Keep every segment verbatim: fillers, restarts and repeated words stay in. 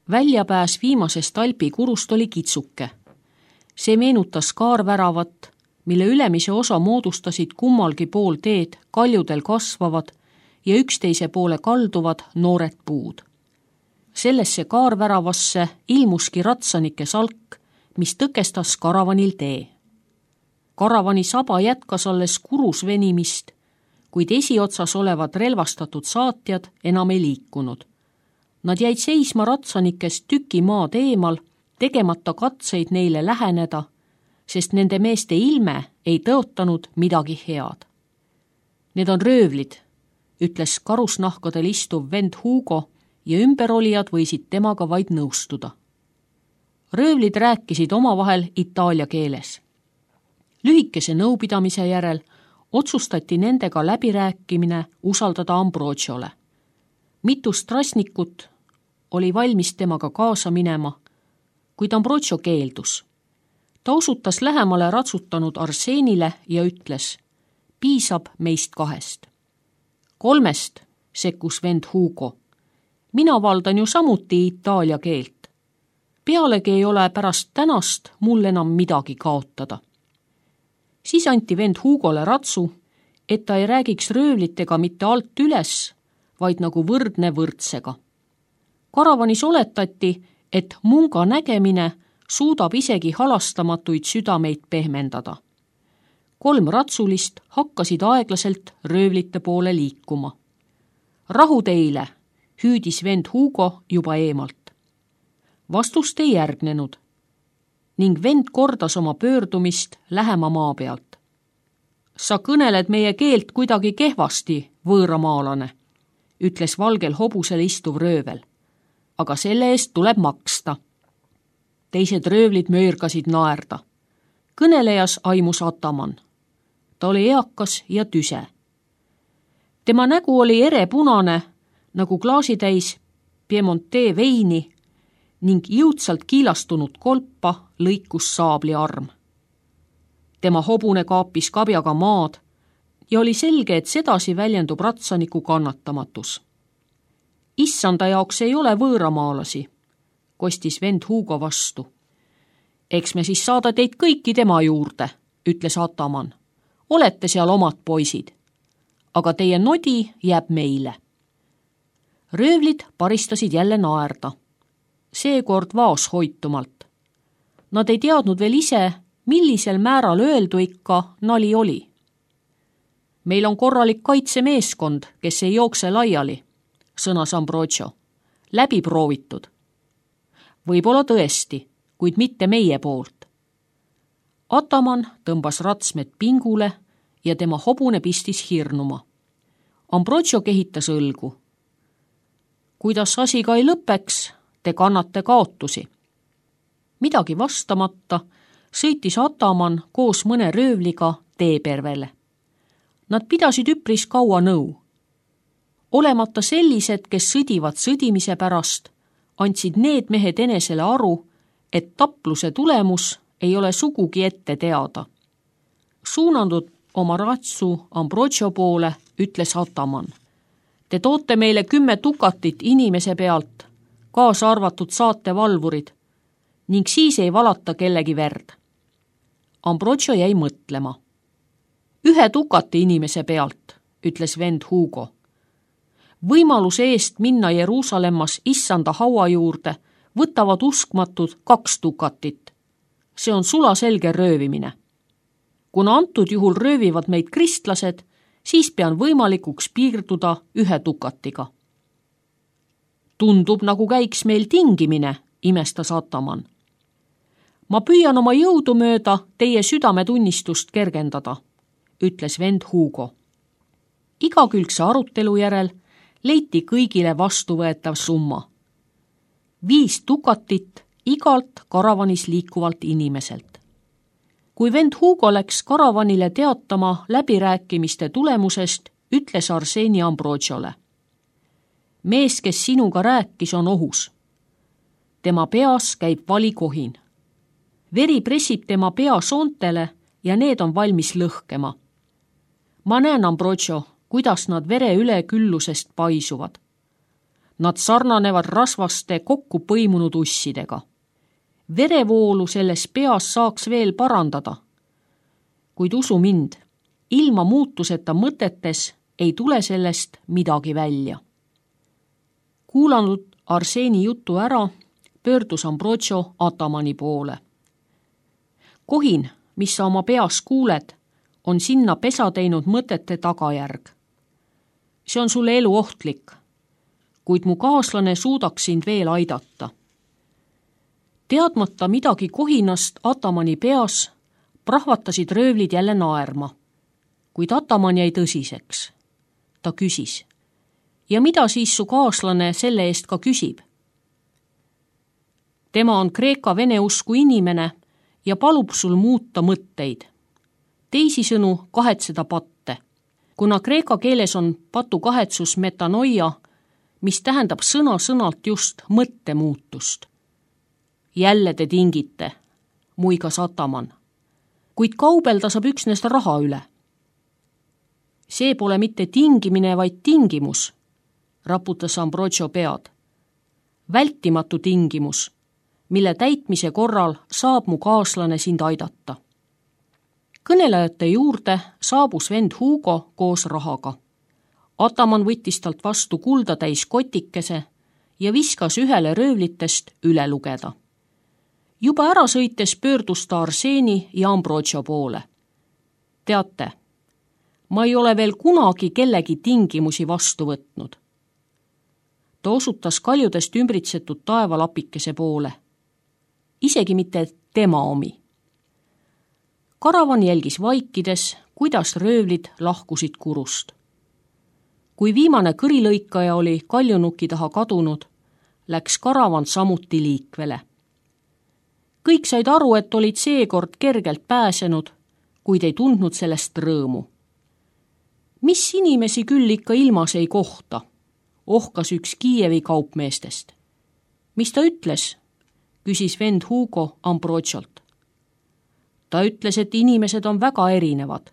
Väljapääs viimasest Alpi kurust oli kitsuke. See meenutas kaarväravat, mille ülemise osa moodustasid kummalgi pool teed kaljudel kasvavad ja üksteise poole kalduvad noored puud. Sellesse kaarväravasse ilmuski ratsanike salk, mis tõkestas karavanil tee. Karavani saba jätkas alles kurus venimist, kuid esiotsas olevad relvastatud saatjad enam ei liikunud. Nad jäid seisma ratsanikest tüki maad eemal, tegemata katseid neile läheneda, sest nende meeste ilme ei tõotanud midagi head. Need on röövlid, ütles karusnahkadel istuv vend Hugo ja ümberolijad võisid temaga vaid nõustuda. Röövlid rääkisid omavahel itaalia keeles. Lühikese nõupidamise järel otsustati nendega läbirääkimine usaldada Ambrogiole. Mitu strasnikut oli valmis temaga kaasa minema, kuid Ambrogio keeldus. Ta osutas lähemale ratsutanud Arsenile ja ütles, piisab meist kahest. Kolmest, sekkus vend Hugo. Mina valdan ju samuti itaalia keelt. Pealegi ei ole pärast tänast mul enam midagi kaotada. Siis anti vend Hugole ratsu, et ta ei räägiks röövlitega mitte alt üles, vaid nagu võrdne võrdsega. Karavanis oletati, et munga nägemine suudab isegi halastamatuid südameid pehmendada. Kolm ratsulist hakkasid aeglaselt röövlite poole liikuma. Rahu teile, hüüdis vend Hugo juba eemalt. Vastust ei järgnenud ning vend kordas oma pöördumist lähema maa pealt. Sa kõneled meie keelt kuidagi kehvasti, võõramaalane, ütles valgel hobusel istuv röövel, aga selle eest tuleb maksta. Teised röövlid möörgasid naerda. Kõnelejas aimus Ataman. Ta oli eakas ja tüse. Tema nägu oli erepunane, nagu klaasitäis Piemonte veini ning jõudsalt kiilastunud kolpa lõikus saabli arm. Tema hobune kaapis kabjaga maad ja oli selge, et sedasi väljendub ratsaniku kannatamatus. Issanda jaoks ei ole võõramaalasi, kostis vend Hugo vastu. Eks me siis saada teid kõiki tema juurde, ütles Ataman. Olete seal omad poisid, aga teie nodi jääb meile. Röövlid paristasid jälle naerda. Seekord vaoshoitumalt. Nad ei teadnud veel ise, millisel määral öeldu ikka nali oli. Meil on korralik kaitsemeeskond, kes ei jookse laiali, sõnas Ambrogio. Läbi proovitud. Võib-olla tõesti, kuid mitte meie poolt. Ataman tõmbas ratsmed pingule ja tema hobune pistis hirnuma. Ambrogio kehitas õlgu. Kuidas asi ka ei lõpeks, te kannate kaotusi. Midagi vastamata sõitis Ataman koos mõne röövliga teepervele. Nad pidasid üpris kaua nõu. Olemata sellised, kes sõdivad sõdimise pärast, andsid need mehed enesele aru, et tapluse tulemus ei ole sugugi ette teada. Suunandud oma ratsu Ambrogio poole, ütles Ataman. Te toote meile kümme tukatit inimese pealt, kaasa arvatud saatevalvurid, ning siis ei valata kellegi verd. Ambrogio jäi mõtlema. Ühe tukati inimese pealt, ütles vend Hugo. Võimaluse eest minna Jeruusalemmas issanda haua juurde võtavad uskmatud kaks tukatit. See on sulaselge röövimine. Kuna antud juhul röövivad meid kristlased, siis pean võimalikuks piirduda ühe tukatiga. Tundub, nagu käiks meil tingimine, imestas Ataman. Ma püüan oma jõudu mööda teie südametunnistust kergendada, ütles vend Hugo. Igakülgse arutelu järel leiti kõigile vastuvõetav summa. Viis tukatit igalt karavanis liikuvalt inimeselt. Kui vend Hugo läks karavanile teatama läbirääkimiste tulemusest, ütles Arseni Ambrogiole. Mees, kes sinuga rääkis, on ohus. Tema peas käib valikohin. Veri pressib tema pea soontele ja need on valmis lõhkema. Ma näen, Ambrogio, kuidas nad vere üleküllusest paisuvad. Nad sarnanevad rasvaste kokku põimunud ussidega. Verevoolu selles peas saaks veel parandada. Kuid usu mind, ilma muutuseta mõtetes ei tule sellest midagi välja. Kuulanud Arseni jutu ära, pöördus Ambrogio Atamani poole. Kohin, mis sa oma peas kuuled, on sinna pesa teinud mõtete tagajärg. See on sulle elu ohtlik, kuid mu kaaslane suudaks sind veel aidata. Teadmata midagi kohinast Atamani peas, prahvatasid röövlid jälle naerma, kuid Ataman jäi tõsiseks. Ta küsis, ja mida siis su kaaslane selle eest ka küsib? Tema on kreeka-vene usku inimene ja palub sul muuta mõtteid. Teisisõnu kahetseda patte, kuna kreeka keeles on patu kahetsus metanoia, mis tähendab sõna-sõnalt just mõttemuutust. Jälle te tingite, muigas Ataman, kuid kaubelda saab üksnes raha üle. See pole mitte tingimine, vaid tingimus, raputas Ambrogio pead. Vältimatu tingimus, mille täitmise korral saab mu kaaslane sind aidata. Kõnelejate juurde saabus vend Hugo koos rahaga. Ataman võttis talt vastu kulda täis kotikese ja viskas ühele röövlitest üle lugeda. Juba ära sõites pöördus ta Arseni ja Ambrogio poole. Teate, ma ei ole veel kunagi kellegi tingimusi vastu võtnud. Ta osutas kaljudest ümbritsetud taevalapikese poole. Isegi mitte tema omi. Karavan jälgis vaikides, kuidas röövlid lahkusid kurust. Kui viimane kõrilõikaja oli kaljunuki taha kadunud, läks karavan samuti liikvele. Kõik said aru, et olid seekord kergelt pääsenud, kuid ei tundnud sellest rõõmu. Mis inimesi küll ikka ilmas ei kohta, ohkas üks Kiievi kaupmeestest. Mis ta ütles? Küsis vend Hugo Ambrogiolt. Ta ütles, et inimesed on väga erinevad.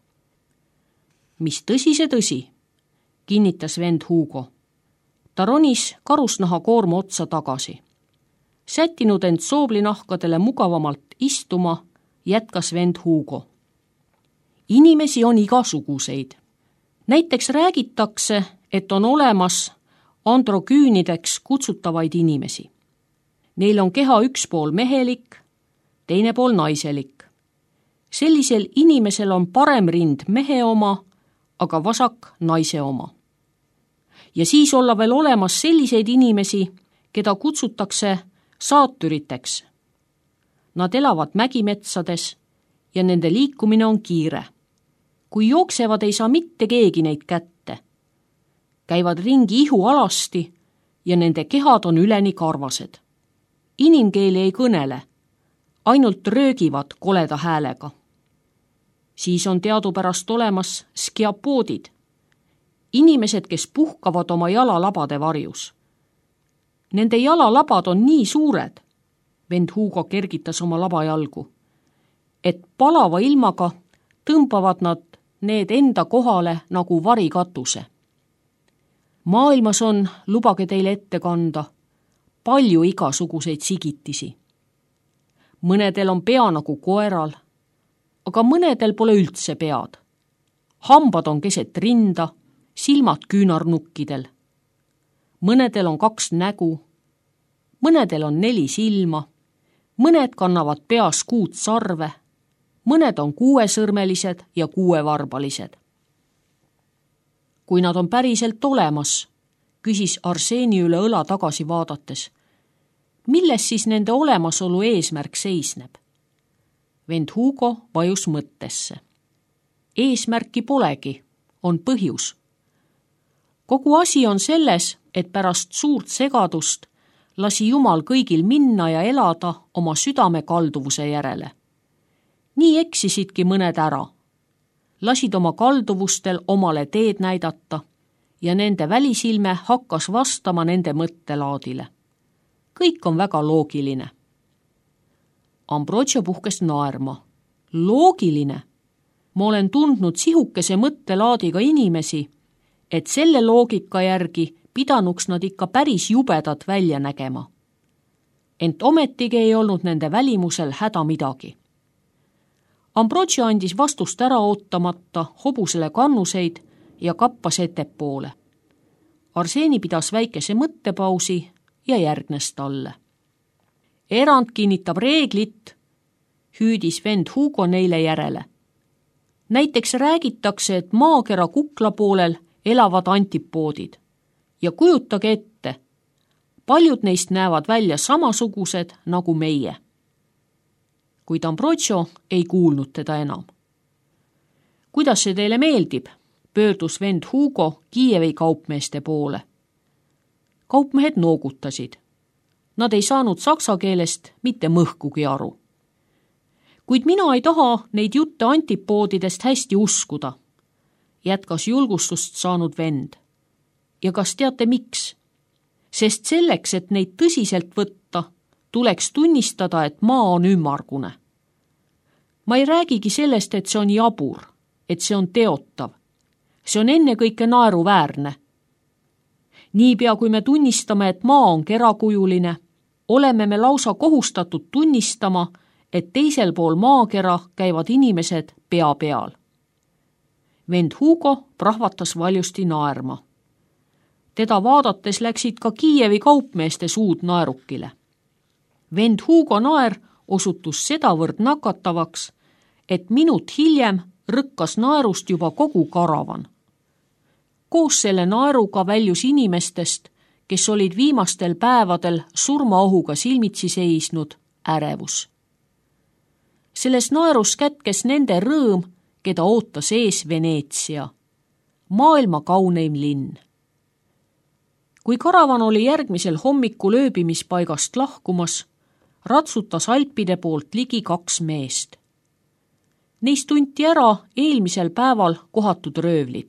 Mis tõsi see tõsi? Kinnitas vend Hugo. Ta ronis karusnaha koorma otsa tagasi. Sättinud end sooblinahkadele mugavamalt istuma, jätkas vend Hugo. Inimesi on igasuguseid. Näiteks räägitakse, et on olemas androküünideks kutsutavaid inimesi. Neil on keha üks pool mehelik, teine pool naiselik. Sellisel inimesel on parem rind mehe oma, aga vasak naise oma. Ja siis olla veel olemas selliseid inimesi, keda kutsutakse saatüriteks. Nad elavad mägimetsades ja nende liikumine on kiire. Kui jooksevad, ei saa mitte keegi neid kätte. Käivad ringi ihu alasti ja nende kehad on üleni karvased. Inimkeeli ei kõnele, ainult röögivad koleda häälega. Siis on teadupärast olemas skiapoodid, inimesed, kes puhkavad oma jalalabade varjus. Nende jalalabad on nii suured, vend Hugo kergitas oma labajalgu, et palava ilmaga tõmbavad nad need enda kohale nagu varikatuse. Maailmas on, lubage teile ette kanda, palju igasuguseid sigitisi. Mõnedel on pea nagu koeral, aga mõnedel pole üldse pead. Hambad on keset rinda, silmad küünarnukkidel. Mõnedel on kaks nägu, mõnedel on neli silma, mõned kannavad peas kuut sarve, mõned on kuuesõrmelised ja kuuevarbalised. Kui nad on päriselt olemas, küsis Arseni üle õla tagasi vaadates, milles siis nende olemasolu eesmärk seisneb? Vend Hugo vajus mõttesse. Eesmärki polegi, on põhjus. Kogu asi on selles, et pärast suurt segadust lasi Jumal kõigil minna ja elada oma südame kalduvuse järele. Nii eksisidki mõned ära. Lasid oma kalduvustel omale teed näidata ja nende välisilme hakkas vastama nende mõttelaadile. Kõik on väga loogiline. Ambrogio puhkes naerma. Loogiline? Ma olen tundnud sihukese mõttelaadiga inimesi, et selle loogika järgi pidanuks nad ikka päris jubedad välja nägema. Ent ometigi ei olnud nende välimusel häda midagi. Ambrogio andis vastust ära ootamata hobusele kannuseid ja kappas ettepoole. Arseni pidas väikese mõttepausi ja järgnes talle. Erand kinnitab reeglit, hüüdis vend Hugo neile järele. Näiteks räägitakse, et maakera kukla poolel elavad antipoodid. Ja kujutage ette, paljud neist näevad välja samasugused nagu meie. Kuid Ambrogio ei kuulnud teda enam. Kuidas see teile meeldib? Pöördus vend Hugo Kiievi kaupmeeste poole. Kaupmehed noogutasid. Nad ei saanud saksa keelest mitte mõhkugi aru. Kuid mina ei taha neid jutte antipoodidest hästi uskuda, jätkas julgustust saanud vend. Ja kas teate miks? Sest selleks, et neid tõsiselt võtta, tuleks tunnistada, et maa on ümmargune. Ma ei räägigi sellest, et see on jabur, et see on teotav. See on ennekõike naeruväärne. Niipea kui me tunnistame, et maa on kerakujuline, oleme me lausa kohustatud tunnistama, et teisel pool maakera käivad inimesed pea peal. Vend Hugo prahvatas valjusti naerma. Teda vaadates läksid ka Kiievi kaupmeeste suud naerukile. Vend Hugo naer osutus sedavõrd nakatavaks, et minut hiljem rõkkas naerust juba kogu karavan. Koos selle naeruga väljus inimestest, kes olid viimastel päevadel surmaohuga silmitsi seisnud, ärevus. Selles naerus kätkes nende rõõm, keda ootas ees Veneetsia, maailma kauneim linn. Kui karavan oli järgmisel hommikul ööbimispaigast lahkumas, ratsutas Alpide poolt ligi kaks meest. Neist tunti ära eelmisel päeval kohatud röövlid.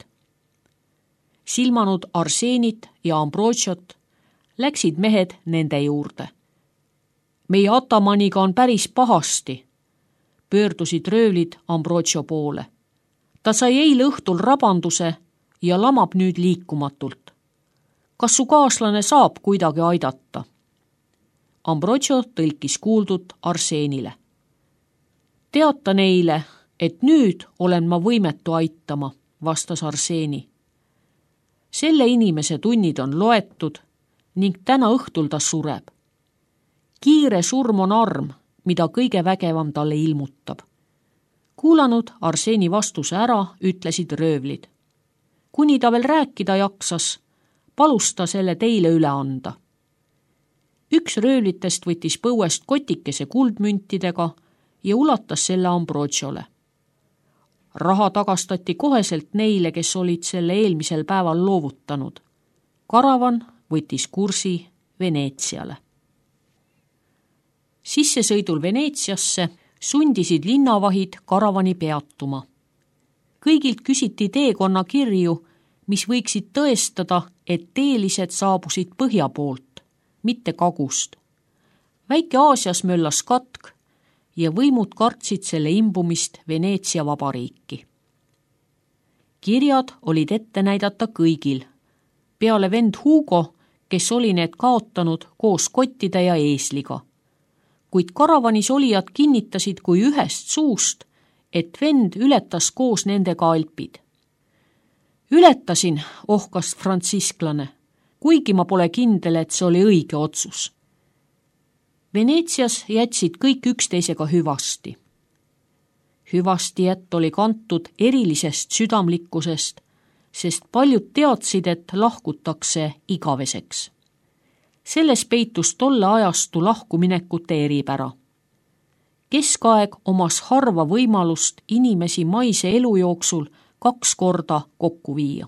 Silmanud Arsenit ja Ambrogiot läksid mehed nende juurde. Meie atamaniga on päris pahasti, pöördusid röövlid Ambrogio poole. Ta sai eile õhtul rabanduse ja lamab nüüd liikumatult. Kas su kaaslane saab kuidagi aidata? Ambrogio tõlkis kuuldut Arsenile. Teata neile, et nüüd olen ma võimetu aitama, vastas Arseni. Selle inimese tunnid on loetud ning täna õhtul ta sureb. Kiire surm on arm, mida kõige vägevam talle ilmutab. Kuulanud Arseni vastuse ära, ütlesid röövlid. Kuni ta veel rääkida jaksas, palus ta selle teile üle anda. Üks röövlitest võttis põuest kotikese kuldmüntidega ja ulatas selle Ambrogiole. Raha tagastati koheselt neile, kes olid selle eelmisel päeval loovutanud. Karavan võttis kursi Veneetsiale. Sissesõidul Veneetsiasse sundisid linnavahid karavani peatuma. Kõigilt küsiti teekonna kirju, mis võiksid tõestada, et teelised saabusid põhja poolt, mitte kagust. Väike-Aasias möllas katk ja võimud kartsid selle imbumist Veneetsia vabariiki. Kirjad olid ette näidata kõigil, peale vend Hugo, kes oli need kaotanud koos kottide ja eesliga. Kuid karavanis olijad kinnitasid kui ühest suust, et vend ületas koos nendega Alpid. Ületasin, ohkas frantsisklane, kuigi ma pole kindel, et see oli õige otsus. Veneetsias jätsid kõik üksteisega hüvasti. Hüvastijätt oli kantud erilisest südamlikkusest, sest paljud teadsid, et lahkutakse igaveseks. Selles peitus tolle ajastu lahkuminekute eripära. Keskaeg omas harva võimalust inimesi maise elu jooksul kaks korda kokku viia.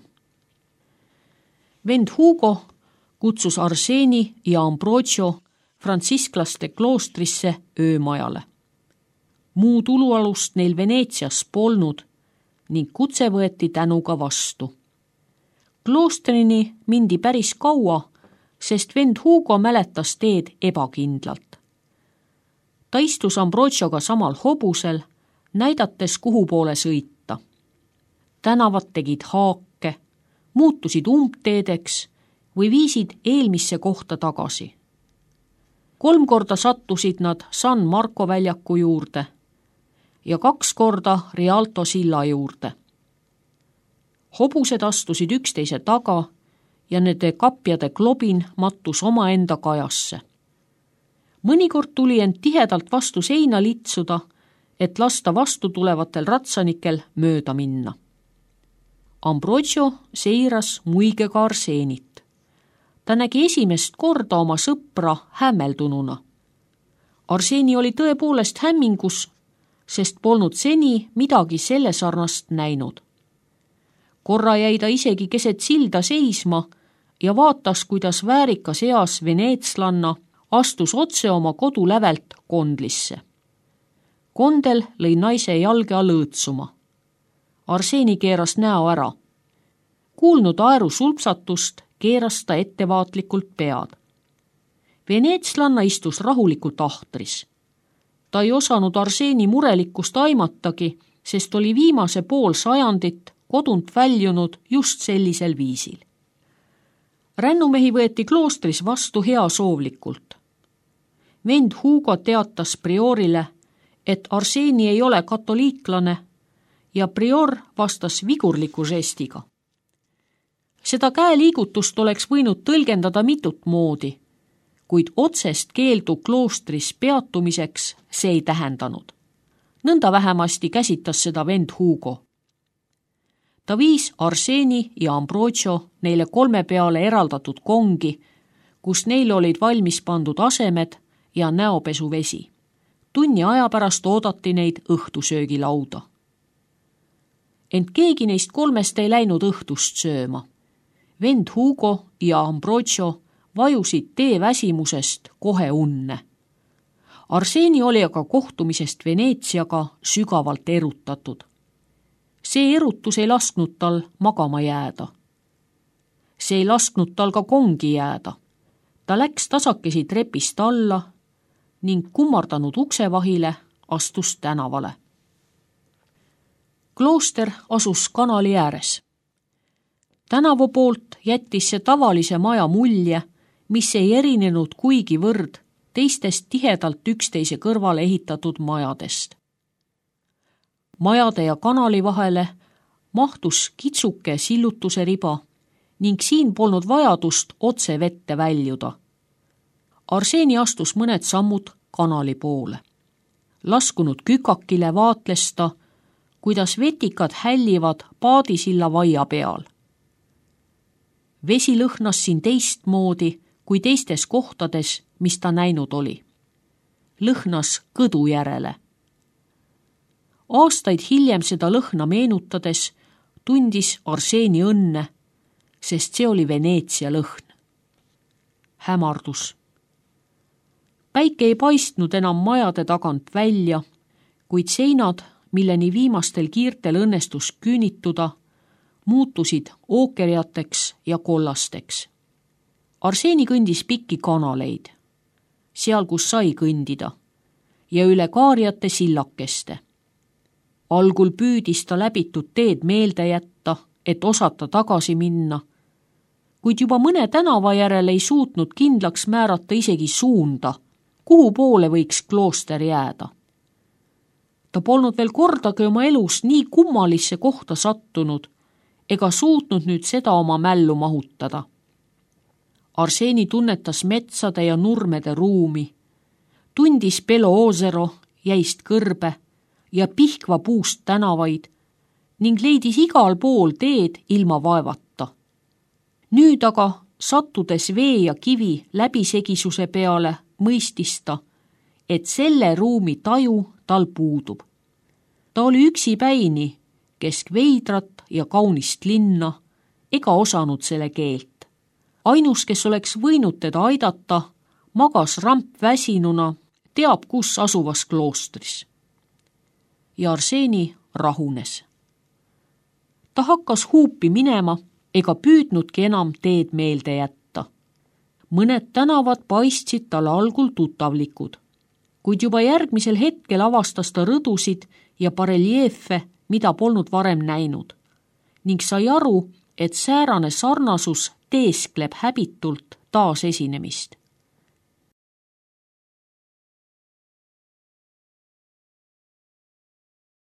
Vend Hugo kutsus Arseni ja Ambrogio frantsisklaste kloostrisse öömajale. Muud ulualust neil Veneetsias polnud ning kutse võeti tänuga vastu. Kloostrini mindi päris kaua, sest vend Hugo mäletas teed ebakindlalt. Ta istus Ambrogioga samal hobusel, näidates kuhu poole sõita. Tänavad tegid haake, muutusid umbteedeks või viisid eelmisse kohta tagasi. Kolm korda sattusid nad San Marco väljaku juurde ja kaks korda Rialto silla juurde. Hobused astusid üksteise taga ja nende kapjade klobin mattus omaenda kajasse. Mõnikord tuli end tihedalt vastu seina litsuda, et lasta vastu tulevatel ratsanikel mööda minna. Ambrogio seiras muigega Arseenit. Ta nägi esimest korda oma sõpra hämmeldununa. Arseeni oli tõepoolest hämmingus, sest polnud seni midagi selle sarnast näinud. Korra jäi ta isegi keset silda seisma ja vaatas, kuidas väärikas eas veneetslanna astus otse oma kodu lävelt kondlisse. Kondel lõi naise jalge all õõtsuma. Arseeni keeras näo ära. Kuulnud aeru sulpsatust, keeras ta ettevaatlikult pead. Veneetslanna istus rahulikult ahtris. Ta ei osanud Arseeni murelikkust aimatagi, sest oli viimase pool sajandit kodunt väljunud just sellisel viisil. Rännumehi võeti kloostris vastu heasoovlikult. Vend Hugo teatas priorile, et Arseeni ei ole katoliiklane ja prior vastas vigurliku žestiga. Seda käeliigutust oleks võinud tõlgendada mitut moodi, kuid otsest keeldu kloostris peatumiseks see ei tähendanud. Nõnda vähemasti käsitas seda vend Hugo. Ta viis Arseeni ja Ambrogio neile kolme peale eraldatud kongi, kus neil olid valmis pandud asemed ja näopesuvesi. Tunni aja pärast oodati neid õhtusöögilauda. Ent keegi neist kolmest ei läinud õhtust sööma. Vend Hugo ja Ambrogio vajusid tee väsimusest kohe unne. Arseeni oli aga kohtumisest Veneetsiaga sügavalt erutatud. See erutus ei lasknud tal magama jääda. See ei lasknud tal ka kongi jääda. Ta läks tasakesi trepist alla ning kummardanud uksevahile astus tänavale. Klooster asus kanali ääres. Tänavu poolt jättis see tavalise maja mulje, mis ei erinenud kuigivõrd teistest tihedalt üksteise kõrvale ehitatud majadest. Majade ja kanali vahele mahtus kitsuke sillutuse riba ning siin polnud vajadust otse vette väljuda. Arseeni astus mõned sammud kanali poole. Laskunud kükakile vaatles ta, kuidas vetikad hällivad paadisilla vaia peal. Vesi lõhnas siin teistmoodi kui teistes kohtades, mis ta näinud oli. Lõhnas kõdu järele. Aastaid hiljem seda lõhna meenutades tundis Arseeni õnne, sest see oli Veneetsia lõhn. Hämardus. Päike ei paistnud enam majade tagant välja, kuid seinad, milleni viimastel kiirtel õnnestus küünituda, muutusid ookerjateks ja kollasteks. Arseeni kõndis pikki kanaleid, seal kus sai kõndida, ja üle kaarjate sillakeste. Algul püüdis ta läbitud teed meelde jätta, et osata tagasi minna, kuid juba mõne tänava järel ei suutnud kindlaks määrata isegi suunda, kuhu poole võiks klooster jääda. Ta polnud veel kordagi oma elus nii kummalisse kohta sattunud ega suutnud nüüd seda oma mällu mahutada. Arseeni tunnetas metsade ja nurmede ruumi, tundis Pelo Oosero jäist kõrbe ja pihkva puust tänavaid ning leidis igal pool teed ilma vaevata. Nüüd aga, sattudes vee ja kivi läbisegisuse peale, mõistis ta, et selle ruumi taju tal puudub. Ta oli üksipäini kesk veidrat ja kaunist linna ega osanud selle keelt. Ainus, kes oleks võinud teda aidata, magas ramp väsinuna, teab kus asuvas kloostris. Ja Arseeni rahunes. Ta hakkas huupi minema ega püüdnudki enam teed meelde jätta. Mõned tänavad paistsid talle algul tuttavlikud, kuid juba järgmisel hetkel avastas ta rõdusid ja bareljeefe, mida polnud varem näinud, ning sai aru, et säärane sarnasus teeskleb häbitult taas esinemist.